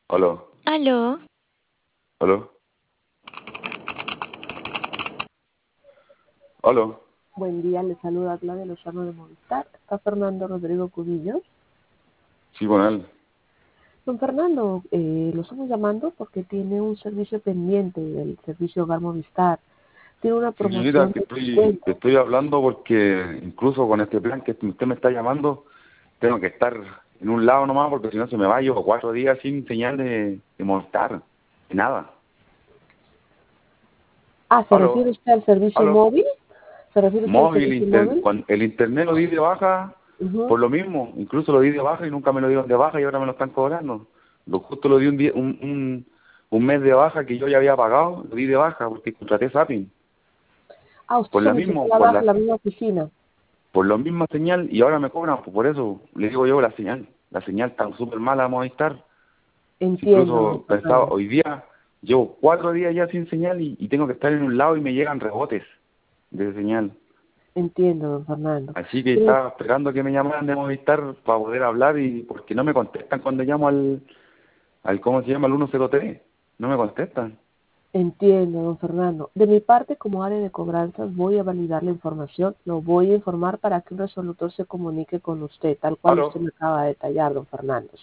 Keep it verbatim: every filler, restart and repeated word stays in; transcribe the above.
Aló, Aló, aló, aló. Buen día, le saluda Claudia Lozano de Movistar. Está Fernando Rodrigo Cubillos. Sí, con él. Don Fernando, eh, lo estamos llamando porque tiene un servicio pendiente, el servicio Hogar Movistar. Tiene una Sí, señorita, promoción que de estoy, descuento. que estoy hablando porque incluso con este plan que usted me está llamando, tengo que estar en un lado nomás porque si no se me va yo cuatro días sin señal de, de Movistar, de nada. Ah, ¿se refiere Aló, usted al servicio aló. móvil? ¿Se refiere usted al Móvil, servicio inter- móvil? cuan- el internet lo di de baja Ujú. por lo mismo, incluso lo di de baja y nunca me lo dieron de baja y ahora me lo están cobrando. Lo justo lo di un, día, un, un, un mes de baja que yo ya había pagado, lo di de baja porque contraté Zapping. Ah, usted Por la solicitó mismo, la por baja en la la misma oficina. por la misma señal y ahora me cobran, pues por eso le digo yo la señal, la señal está súper mala a Movistar. Entiendo, don Incluso pensaba, Fernando. hoy día llevo cuatro días ya sin señal y, y tengo que estar en un lado y me llegan rebotes de señal. Entiendo, don Fernando. Así que Pero estaba esperando que me llamaran de Movistar para poder hablar y porque no me contestan cuando llamo al, al ¿cómo se llama? Al uno cero tres. No me contestan. entiendo, don Fernando. De mi parte, como área de cobranzas, voy a validar la información, lo voy a informar para que un resolutor se comunique con usted, tal cual usted Aló. me acaba de detallar, don Fernando.